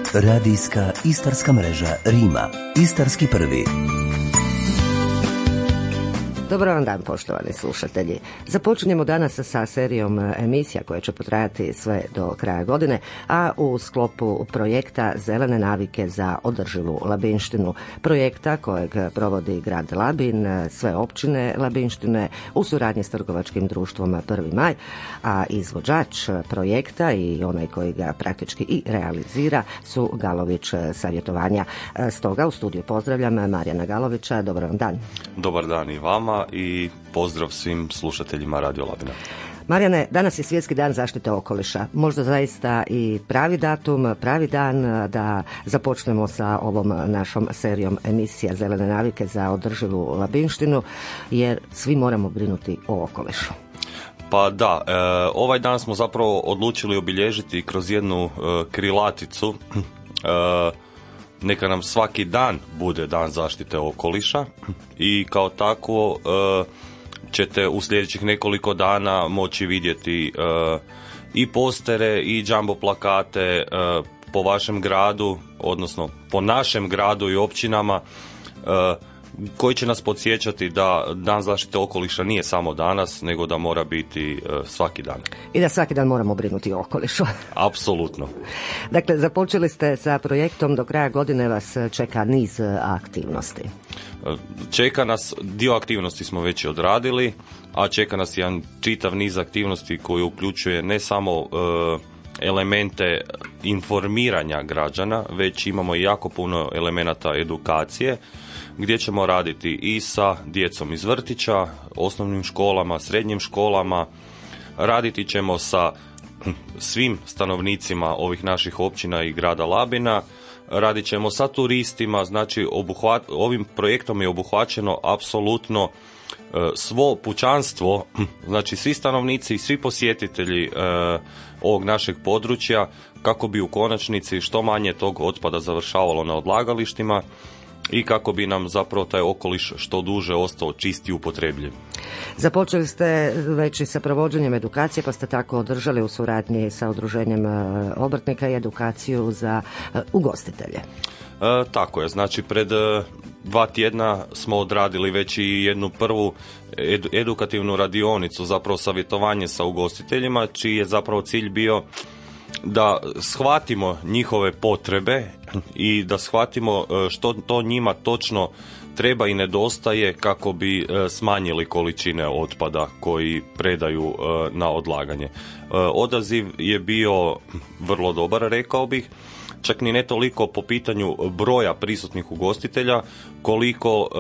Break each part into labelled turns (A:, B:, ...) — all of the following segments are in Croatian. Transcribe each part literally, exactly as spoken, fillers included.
A: Radijska istarska mreža Rima. Istarski prvi.
B: Dobar vam dan, poštovani slušatelji. Započinjemo danas sa serijom emisija koje će potrajati sve do kraja godine, a u sklopu projekta Zelene navike za održivu Labinštinu, projekta kojeg provodi grad Labin, sve općine Labinštine u suradnji s trgovačkim društvom Prvi maj, a izvođač projekta i onaj koji ga praktički i realizira su Galović savjetovanja. Stoga u studiju pozdravljam Marijana Galovića. Dobar vam dan.
C: Dobar dan i vama i pozdrav svim slušateljima Radio Labina.
B: Marijane, danas je Svjetski dan zaštite okoliša. Možda zaista i pravi datum, pravi dan da započnemo sa ovom našom serijom emisija Zelene navike za održivu Labinštinu, jer svi moramo brinuti o okolišu.
C: Pa da, e, ovaj dan smo zapravo odlučili obilježiti kroz jednu e, krilaticu. E, neka nam svaki dan bude dan zaštite okoliša i kao takvo e, ćete u sljedećih nekoliko dana moći vidjeti e, i postere i jumbo plakate e, po vašem gradu, odnosno po našem gradu i općinama e, koji će nas podsjećati da dan zaštite okoliša nije samo danas, nego da mora biti e, svaki dan.
B: I da svaki dan moramo brinuti o okolišu.
C: Apsolutno.
B: Dakle, započeli ste sa projektom, do kraja godine vas čeka niz aktivnosti.
C: Čeka nas, dio aktivnosti smo već odradili, a čeka nas jedan čitav niz aktivnosti koji uključuje ne samo e, elemente informiranja građana, već imamo i jako puno elemenata edukacije, gdje ćemo raditi i sa djecom iz vrtića, osnovnim školama, srednjim školama, raditi ćemo sa svim stanovnicima ovih naših općina i grada Labina, radit ćemo sa turistima, znači obuhvat, ovim projektom je obuhvaćeno apsolutno e, svo pučanstvo, znači svi stanovnici i svi posjetitelji e, ovog našeg područja, kako bi u konačnici što manje tog otpada završavalo na odlagalištima i kako bi nam zapravo taj okoliš što duže ostao čist i upotrebljiv.
B: Započeli ste već i sa provođenjem edukacije, pa ste tako održali u suradnji sa udruženjem obrtnika i edukaciju za ugostitelje.
C: E, tako je, znači pred dva tjedna smo odradili već i jednu prvu edu, edukativnu radionicu, zapravo savjetovanje sa ugostiteljima, čiji je zapravo cilj bio da shvatimo njihove potrebe i da shvatimo što to njima točno treba i nedostaje kako bi smanjili količine otpada koji predaju na odlaganje. Odaziv je bio vrlo dobar, rekao bih, čak ni ne toliko po pitanju broja prisutnih ugostitelja, koliko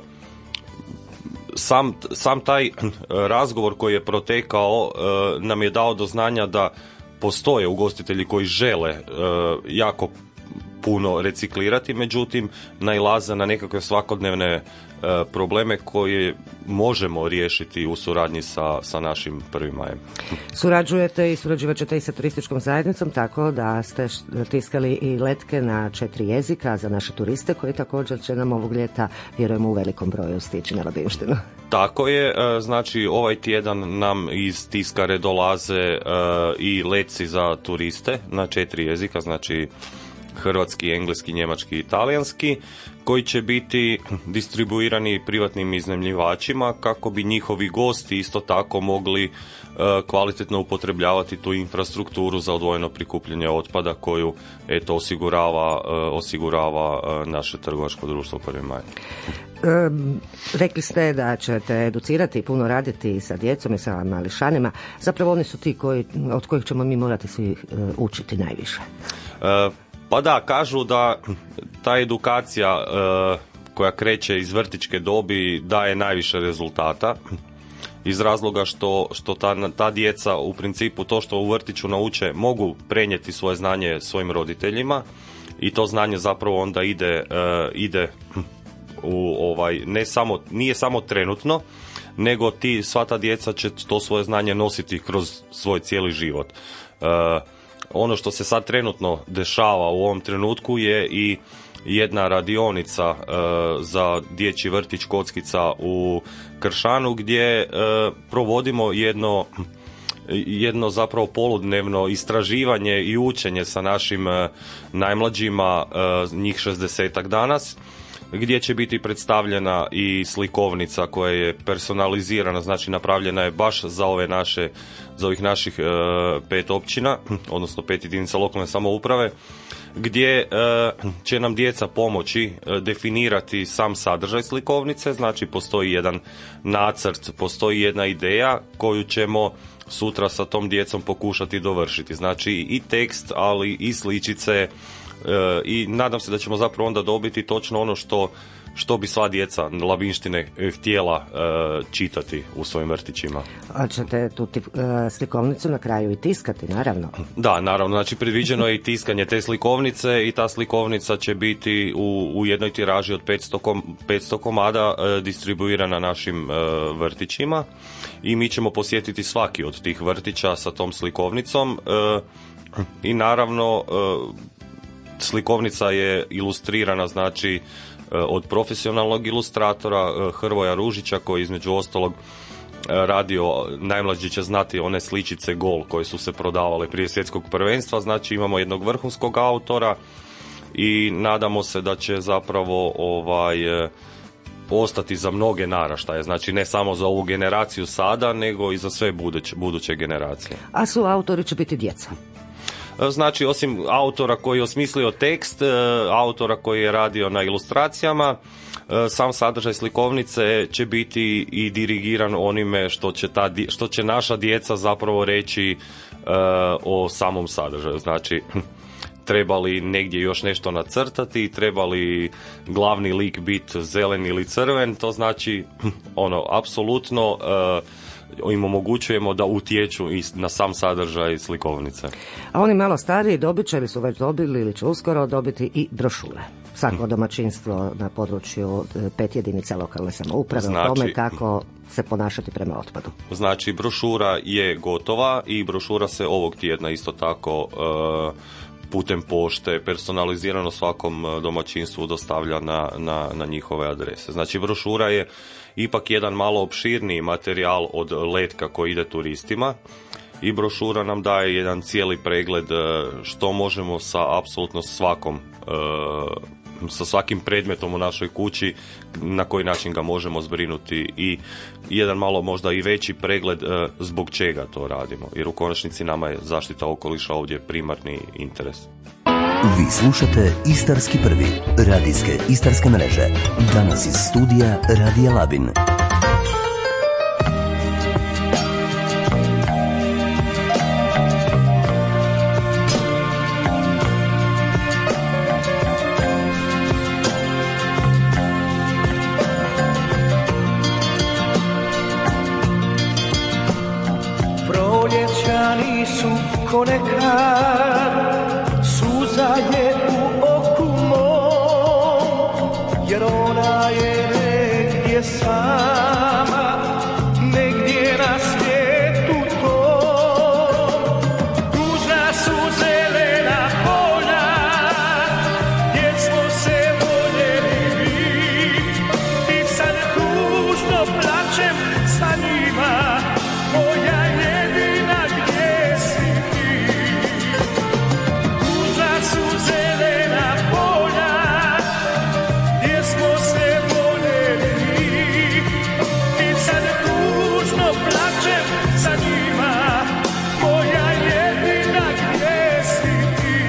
C: sam, sam taj razgovor koji je protekao nam je dao do znanja da postoje ugostitelji koji žele e, jako puno reciklirati, međutim nailaze na nekakve svakodnevne e, probleme koje možemo riješiti u suradnji sa, sa našim Prvim majem.
B: Surađujete i surađivat ćete i sa turističkom zajednicom, tako da ste tiskali i letke na četiri jezika za naše turiste koji također će nam ovog ljeta, vjerujemo, u velikom broju stići na Labinštinu. Tako
C: je, znači ovaj tjedan nam iz tiskare dolaze i letci za turiste na četiri jezika, znači hrvatski, engleski, njemački i talijanski, koji će biti distribuirani privatnim iznajmljivačima kako bi njihovi gosti isto tako mogli kvalitetno upotrebljavati tu infrastrukturu za odvojeno prikupljanje otpada koju eto osigurava, osigurava naše trgovačko društvo Prvi maj.
B: E, rekli ste da ćete educirati i puno raditi sa djecom i sa mališanima. Zapravo oni su ti koji, od kojih ćemo mi morati svi učiti najviše.
C: E, pa da, kažu da ta edukacija e, koja kreće iz vrtićke dobi daje najviše rezultata, iz razloga što, što ta, ta djeca u principu to što u vrtiću nauče mogu prenijeti svoje znanje svojim roditeljima i to znanje zapravo onda ide, e, ide u ovaj, ne samo, nije samo trenutno, nego ti, sva ta djeca će to svoje znanje nositi kroz svoj cijeli život. E, ono što se sad trenutno dešava u ovom trenutku je i jedna radionica e, za dječji vrtić Kockica u Kršanu gdje e, provodimo jedno jedno zapravo poludnevno istraživanje i učenje sa našim e, najmlađima, e, njih šezdesetak danas, gdje će biti predstavljena i slikovnica koja je personalizirana, znači napravljena je baš za ove naše, za ovih naših e, pet općina, odnosno pet jedinica lokalne samouprave, gdje e, će nam djeca pomoći e, definirati sam sadržaj slikovnice, znači postoji jedan nacrt, postoji jedna ideja koju ćemo sutra sa tom djecom pokušati dovršiti, znači i tekst, ali i sličice, e, i nadam se da ćemo zapravo onda dobiti točno ono što što bi sva djeca Labinštine htjela e, čitati u svojim vrtićima.
B: A ćete tu tif, e, slikovnicu na kraju i tiskati, naravno?
C: Da, naravno. Znači, predviđeno je i tiskanje te slikovnice i ta slikovnica će biti u, u jednoj tiraži od petsto, kom, petsto komada e, distribuirana našim e, vrtićima i mi ćemo posjetiti svaki od tih vrtića sa tom slikovnicom e, i naravno e, slikovnica je ilustrirana, znači, od profesionalnog ilustratora Hrvoja Ružića, koji između ostalog radio, najmlađi će znati one sličice Gol koje su se prodavale prije svjetskog prvenstva, znači imamo jednog vrhunskog autora i nadamo se da će zapravo ovaj ostati za mnoge naraštaje, znači ne samo za ovu generaciju sada, nego i za sve buduće, buduće generacije.
B: A su autori će biti djeca?
C: Znači, osim autora koji je osmislio tekst, autora koji je radio na ilustracijama, sam sadržaj slikovnice će biti i dirigiran onime što će, ta, što će naša djeca zapravo reći uh, o samom sadržaju. Znači, treba li negdje još nešto nacrtati, treba li glavni lik biti zelen ili crven, to znači, ono, apsolutno uh, im omogućujemo da utječu i na sam sadržaj slikovnice. A
B: oni malo stariji dobit će ili su već dobili ili će uskoro dobiti i brošure. Svako domaćinstvo na području pet jedinica lokalne samouprave, znači, o tome kako se ponašati prema otpadu.
C: Znači, brošura je gotova i brošura se ovog tjedna isto tako uh, putem pošte personalizirano svakom domaćinstvu dostavlja na, na, na njihove adrese. Znači, brošura je ipak jedan malo opširniji materijal od letka koji ide turistima i brošura nam daje jedan cijeli pregled što možemo sa apsolutno svakom, sa svakim predmetom u našoj kući, na koji način ga možemo zbrinuti i jedan malo možda i veći pregled zbog čega to radimo, jer u konačnici nama je zaštita okoliša ovdje primarni interes.
A: Vi slušate Istarski prvi, radijske istarske mreže. Danas iz studija Radija Labin.
D: Proljećani su konekad, suza je u oku mom, jer ona je negdje sama, negdje na svijetu tom. Tužna su zelena polja, gdje smo se voljeli biti, i sad tužno plačem sa njima, moja jedina gdje si ti. Tužna su zelena polja, gdje smo se voljeli, i sad tužno plačem sa njima, moja jedina gdje si ti.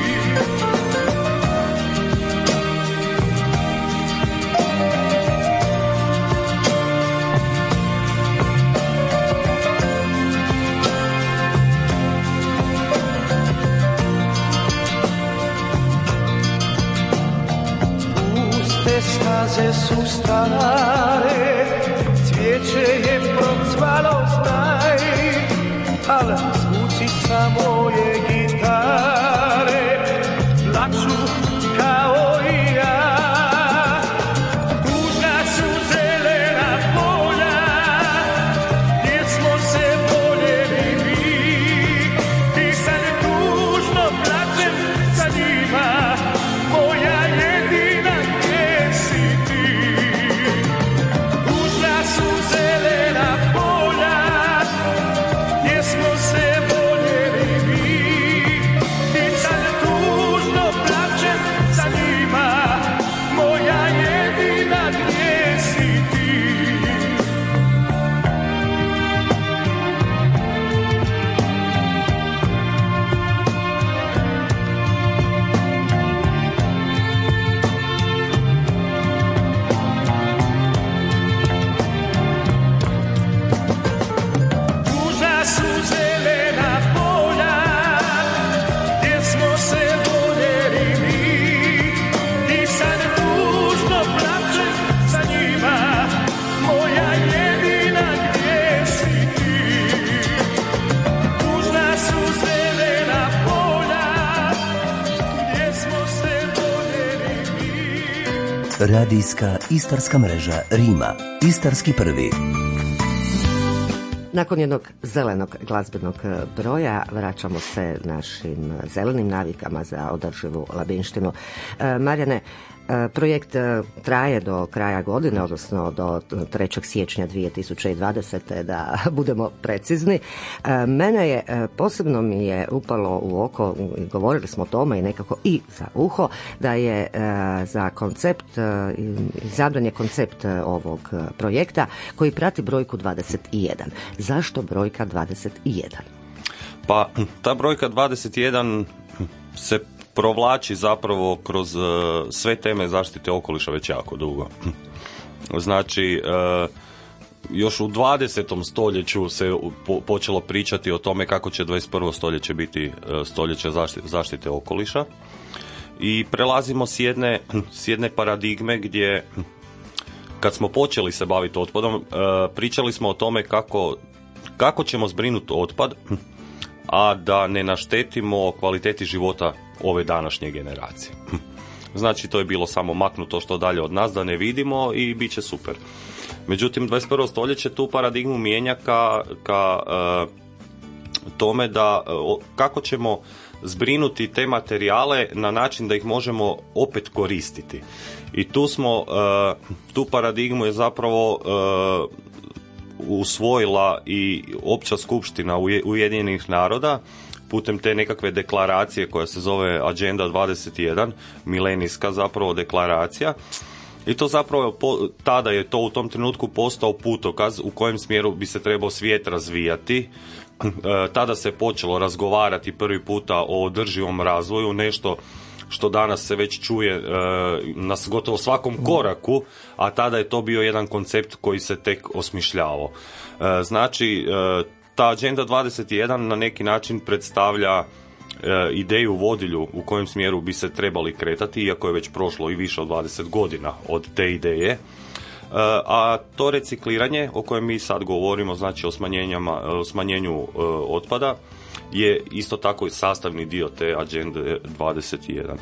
D: Puste staze su stare, cvijeće je procvalo znaj, al zvuci sa moje gitare plaču kao i ja. Tužna su zelena polja, gdje smo se voljeli biti, i sad tužno plačem sa njima, moja jedina gdje si ti. Tužna su zelena polja, gdje smo
A: Radijska istarska mreža Rima. Istarski prvi.
B: Nakon jednog zelenog glazbenog broja vraćamo se našim zelenim navikama za održivu labinštinu. E, Marijane, projekt traje do kraja godine, odnosno do trećeg siječnja dvije tisuće dvadesete da budemo precizni. Mene je, posebno mi je upalo u oko, govorili smo o tome i nekako i za uho, da je za koncept, izabran je koncept ovog projekta koji prati brojku dvadeset jedan. Zašto brojka dvadeset jedan?
C: Pa, ta brojka dvadeset jedan se provlači zapravo kroz uh, sve teme zaštite okoliša već jako dugo. Znači, uh, još u dvadesetom stoljeću se po- počelo pričati o tome kako će dvadeset prvo stoljeće biti uh, stoljeće zaštite, zaštite okoliša i prelazimo s jedne, s jedne paradigme gdje kad smo počeli se baviti otpadom, uh, pričali smo o tome kako, kako ćemo zbrinuti otpad, a da ne naštetimo kvaliteti života ove današnje generacije. Znači, to je bilo samo maknuto što dalje od nas, da ne vidimo i bit će super. Međutim, dvadeset prvo stoljeće tu paradigmu mijenja ka, ka uh, tome da uh, kako ćemo zbrinuti te materijale na način da ih možemo opet koristiti. I tu smo, uh, tu paradigmu je zapravo uh, usvojila i Opća skupština Ujedinjenih naroda putem te nekakve deklaracije koja se zove Agenda dvadeset jedan, milenijska zapravo deklaracija. I to zapravo, po, tada je to u tom trenutku postao putokaz u kojem smjeru bi se trebao svijet razvijati. E, tada se počelo razgovarati prvi puta o održivom razvoju, nešto što danas se već čuje e, na gotovo svakom koraku, a tada je to bio jedan koncept koji se tek osmišljavao. E, znači, e, ta Agenda dvadeset jedan na neki način predstavlja e, ideju vodilju u kojem smjeru bi se trebali kretati, iako je već prošlo i više od dvadeset godina od te ideje. E, a to recikliranje o kojem mi sad govorimo, znači o, o smanjenju e, otpada, je isto tako i sastavni dio te Agende dvadeset jedan.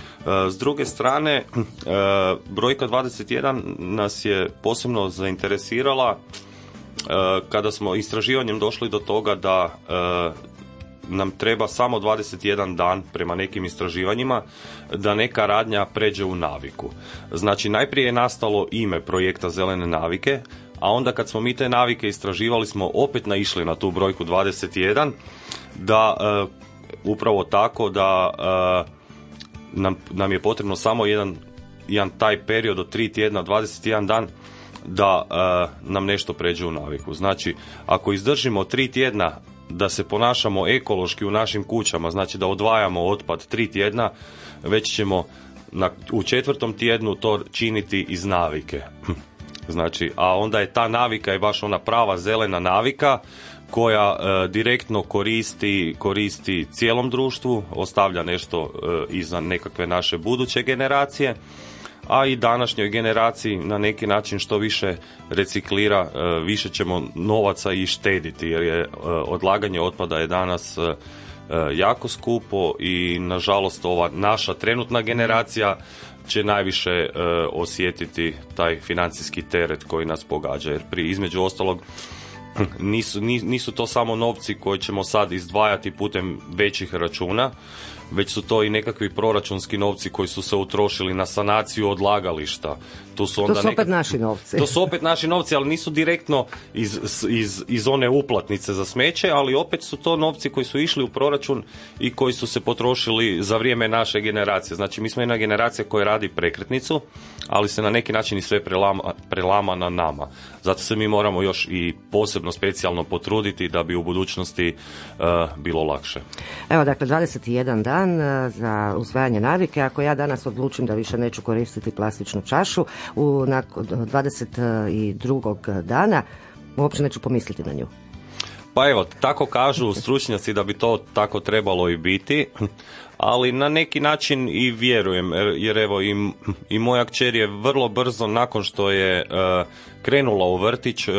C: S druge strane, brojka dvadeset jedan nas je posebno zainteresirala kada smo istraživanjem došli do toga da nam treba samo dvadeset jedan dan prema nekim istraživanjima da neka radnja pređe u naviku. Znači, najprije je nastalo ime projekta Zelene navike, a onda kad smo mi te navike istraživali smo opet naišli na tu brojku dvadeset jedan, da uh, upravo tako da uh, nam, nam je potrebno samo jedan, jedan taj period od tri tjedna, dvadeset jedan dan, da uh, nam nešto pređe u naviku. Znači, ako izdržimo tri tjedna da se ponašamo ekološki u našim kućama, znači da odvajamo otpad tri tjedna, već ćemo na, u četvrtom tjednu to činiti iz navike. Znači, a onda je ta navika je baš ona prava zelena navika koja e, direktno koristi, koristi cijelom društvu, ostavlja nešto e, i za nekakve naše buduće generacije, a i današnjoj generaciji na neki način što više reciklira, e, više ćemo novaca i štediti, jer je e, odlaganje otpada je danas e, jako skupo i nažalost ova naša trenutna generacija će najviše e, osjetiti taj financijski teret koji nas pogađa, jer pri između ostalog nisu, nisu to samo novci koje ćemo sad izdvajati putem većih računa, već su to i nekakvi proračunski novci koji su se utrošili na sanaciju odlagališta. Tu su onda
B: to su opet
C: nekak...
B: naši novci.
C: To su opet naši novci, ali nisu direktno iz, iz, iz one uplatnice za smeće, ali opet su to novci koji su išli u proračun i koji su se potrošili za vrijeme naše generacije. Znači, mi smo jedna generacija koja radi prekretnicu, ali se na neki način i sve prelama, prelama na nama. Zato se mi moramo još i posebno specijalno potruditi da bi u budućnosti uh, bilo lakše.
B: Evo, dakle, dvadeset jedan dan uh, za usvajanje navike. Ako ja danas odlučim da više neću koristiti plastičnu čašu, u nakon dvadeset drugog dana uopće neću pomisliti na nju.
C: Pa evo, tako kažu stručnjaci da bi to tako trebalo i biti, ali na neki način i vjerujem, jer evo i, i moja kćer je vrlo brzo nakon što je uh, krenula u vrtić, uh,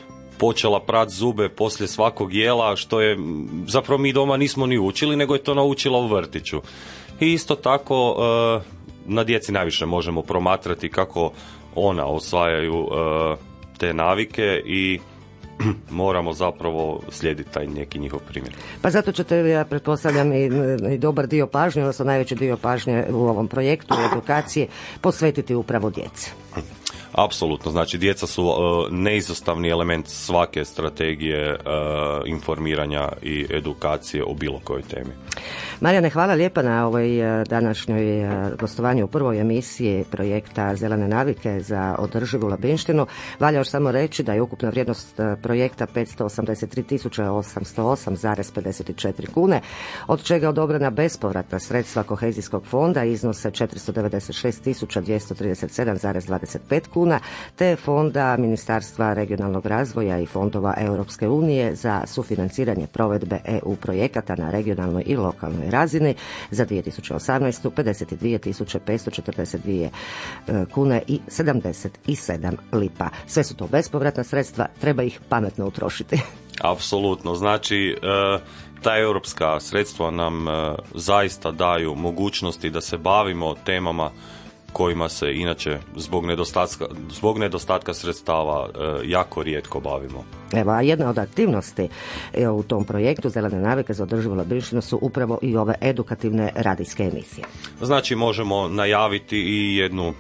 C: počela prat zube poslije svakog jela, što je zapravo mi doma nismo ni učili, nego je to naučila u vrtiću. I isto tako uh, na djeci najviše možemo promatrati kako ona osvajaju e, te navike i moramo zapravo slijediti taj neki njihov primjer.
B: Pa zato ćete, ja pretpostavljam, i, i dobar dio pažnje, odnosno najveći dio pažnje u ovom projektu edukacije posvetiti upravo djeci.
C: Apsolutno, znači djeca su uh, neizostavni element svake strategije uh, informiranja i edukacije o bilo kojoj temi.
B: Marijane, hvala lijepa na ovoj današnjoj gostovanju u prvoj emisiji projekta Zelene navike za održivu labinštinu. Valja još samo reći da je ukupna vrijednost projekta petsto osamdeset tri tisuće osamsto osam zarez pedeset četiri kune, od čega odobrena bespovratna sredstva kohezijskog fonda iznose četiristo devedeset šest tisuća dvjesto trideset sedam zarez dvadeset pet kuna, te fonda Ministarstva regionalnog razvoja i fondova Europske unije za sufinanciranje provedbe E U projekata na regionalnoj i lokalnoj razini za dvije tisuće osamnaestu. pedeset dvije tisuće petsto četrdeset dvije kune i sedamdeset sedam lipa. Sve su to bespovratna sredstva, treba ih pametno utrošiti.
C: Apsolutno, znači ta europska sredstva nam zaista daju mogućnosti da se bavimo temama kojima se inače zbog nedostatka, zbog nedostatka sredstava jako rijetko bavimo.
B: Evo, a jedna od aktivnosti u tom projektu Zelene navike za održivu labinštinu su upravo i ove edukativne radijske emisije.
C: Znači možemo najaviti i jednu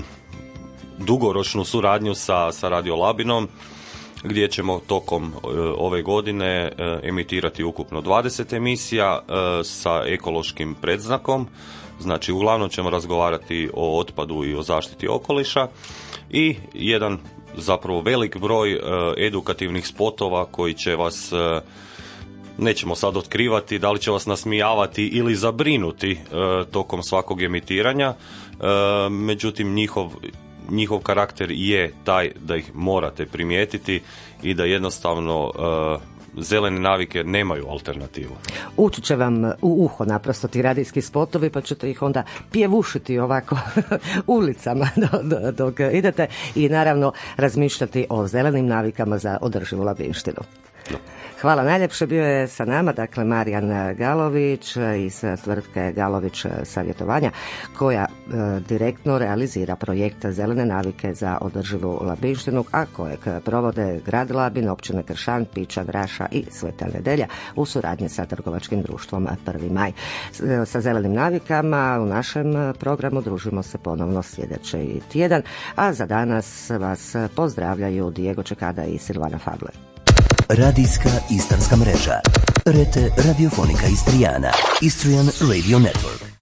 C: dugoročnu suradnju sa, sa Radio Labinom, gdje ćemo tokom e, ove godine e, emitirati ukupno dvadeset emisija e, sa ekološkim predznakom. Znači uglavnom ćemo razgovarati o otpadu i o zaštiti okoliša i jedan zapravo velik broj e, edukativnih spotova koji će vas, e, nećemo sad otkrivati da li će vas nasmijavati ili zabrinuti e, tokom svakog emitiranja, e, međutim njihov njihov karakter je taj da ih morate primijetiti i da jednostavno uh, zelene navike nemaju alternativu.
B: Ući će vam u uho naprosto ti radijski spotovi, pa ćete ih onda pjevušiti ovako ulicama dok idete i naravno razmišljati o zelenim navikama za održivu labinštinu.
C: No.
B: Hvala najljepše, bio je sa nama dakle Marijan Galović iz tvrtke Galović savjetovanja koja e, direktno realizira projekt Zelene navike za održivu labinštinu, a kojeg provode Grad Labin, općine Kršan, Piča, Vraša i Sveta Nedelja u suradnji sa trgovačkim društvom Prvi maj. E, sa zelenim navikama u našem programu družimo se ponovno sljedeći tjedan, a za danas vas pozdravljaju Diego Čekada i Silvana Fabler.
A: Radijska istarska mreža. Rete radiofonika Istrijana. Istrian Radio Network.